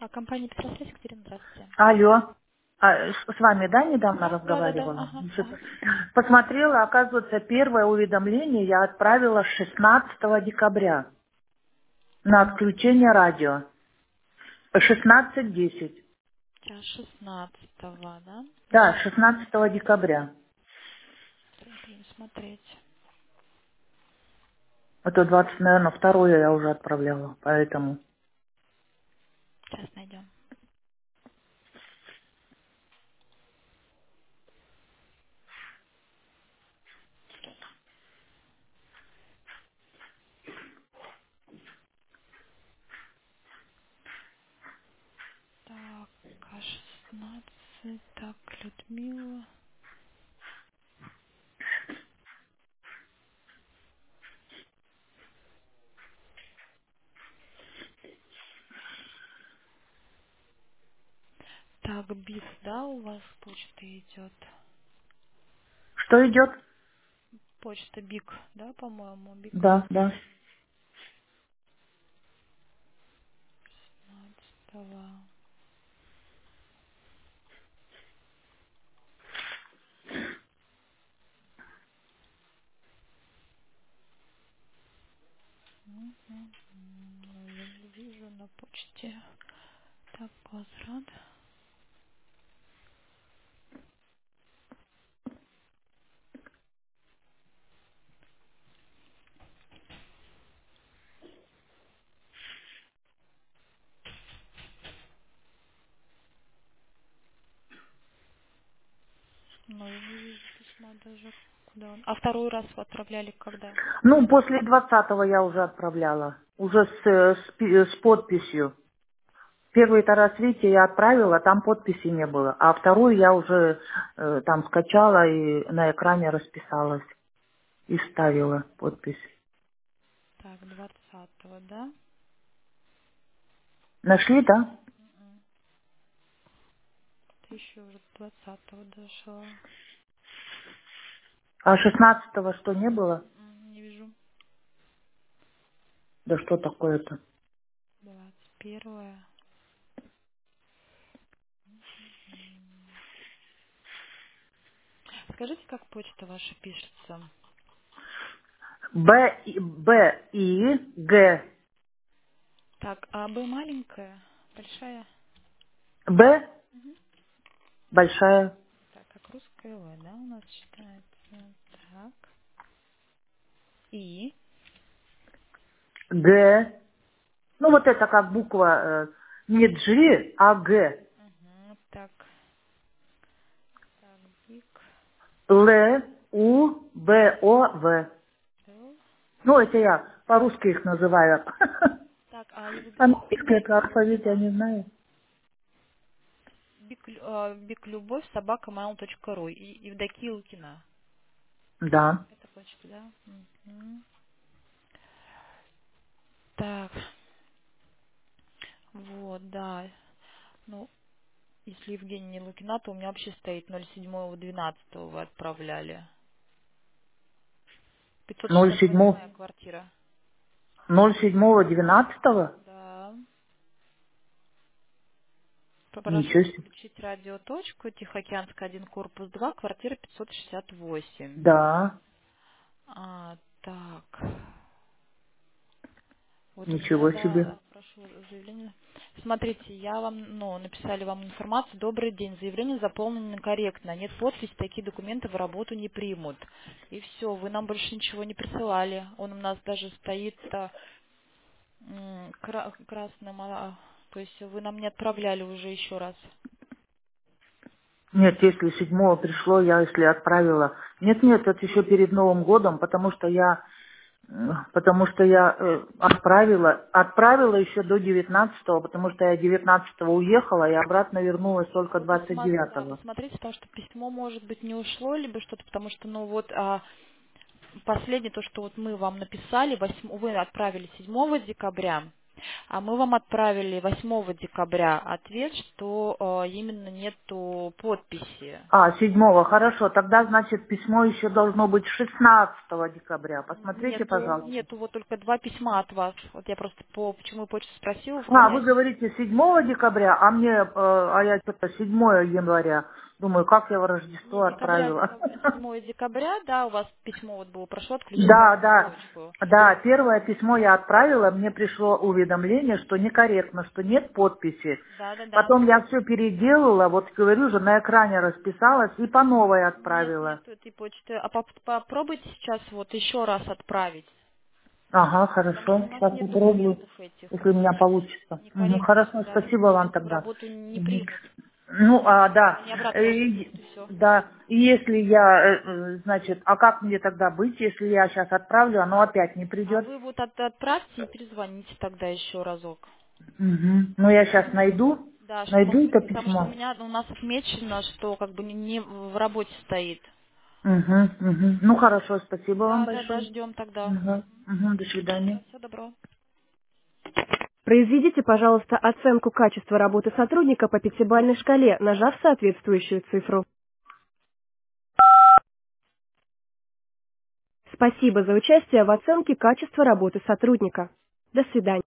Компания Петросвязь, Екатерина, здравствуйте. Алло. С вами, да, недавно Да, да, да, да. разговаривала? Ага, Что-то. ага. Посмотрела, оказывается, первое уведомление я отправила 16 декабря на отключение радио. 16:10. Сейчас 16-го, да? Да, 16 декабря. Будем смотреть. Это 20, наверное, второе я уже отправляла, поэтому. Сейчас найдем. Так, К16, так, Людмила. Так, БИК, да, у вас почта идет? Что идет? Почта БИК, да, по-моему, БИК Да, да. 15-го. Я не вижу на почте. Так, возврат. Но я не вижу письма даже. Куда он? А второй раз вы отправляли когда? Ну, после 20 я уже отправляла. Уже с подписью. Первый-то раз, видите, я отправила, там подписи не было. А вторую я уже там скачала и на экране расписалась. И вставила подпись. Так, 20-го, да? Нашли, да? Ты еще уже 20-го дошла. А 16 что, не было? Не вижу. Да что такое-то? 21-е. Скажите, как почта ваша пишется? Б-И-Г. Так, а Б маленькая? Большая? Б большая. Так, как русская Л, да, у нас считается? Так. И? Г. Ну, вот это как буква не G, а Г. Угу, так. Так, БИК. Л, У, Б, О, В. Л. Ну, это я по-русски их называю. Так, а Английский это Евдокия алфавит, я Лукина. не знаю. Бик Любовь, собака mail.ru. И Евдокия Лукина. Да. Это почта, да? Мгм. Так, вот, да. Ну, если Евгения не Лукина, то у меня вообще стоит 07.12 вы отправляли. 07, 568 квартира. 07-12. Да. Попрошу Ничего себе. подключить радиоточку. Тихоокеанская 1, корпус 2, квартира 568. Да, Так. Вот у меня, ничего себе. да, прошу заявление. Смотрите, я вам, написали вам информацию. Добрый день. Заявление заполнено корректно. Нет подписи, такие документы в работу не примут. И все, вы нам больше ничего не присылали. Он у нас даже стоит красным, то есть вы нам не отправляли уже еще раз. Нет, если 7 пришло, я если отправила. Нет, нет, это еще перед Новым годом, потому что я отправила еще до 19, потому что я 19 уехала и обратно вернулась только Вы, да, 29. посмотрите, потому что письмо, может быть, не ушло, либо что-то, потому что, последнее, то, что вот мы вам написали, вы отправили 7 декабря, А мы вам отправили 8 декабря ответ, что именно нету подписи. 7-го, хорошо. Тогда, значит, письмо еще должно быть 16 декабря. Посмотрите, пожалуйста. Нету вот только 2 письма от вас. Вот я просто почему почту спросила, Вы говорите 7 декабря, я что-то 7 января. Думаю, как я в Не, Рождество отправила. 7 декабря, да, у вас письмо вот было прошло, отключено Да, на да, почту. да, первое письмо я отправила, мне пришло уведомление, что некорректно, что нет подписи. Да. Потом я все переделала, вот говорю же, на экране расписалась и по новой Нет, отправила. нету этой почты. А попробуйте сейчас вот еще раз отправить. Ага, Потому что хорошо, у нас сейчас нет попробую, документов этих. если у меня получится. Некорректно, Хорошо, да, спасибо вам документы в тогда. работу не Мгм. примут. Да. Они обратно вас Э, пришлют и все. Да, и если значит, а как мне тогда быть, если я сейчас отправлю, оно опять не А придет? вы вот отправьте и перезвоните тогда еще разок. Мгм. Ну, я сейчас Да, чтобы найду мы, это потому что письмо. у нас отмечено, что как бы не в работе стоит. Мгм. Ну, хорошо, спасибо вам Да, большое. ждем тогда. До свидания. Всего доброго. Произведите, пожалуйста, оценку качества работы сотрудника по пятибалльной шкале, нажав соответствующую цифру. Спасибо за участие в оценке качества работы сотрудника. До свидания.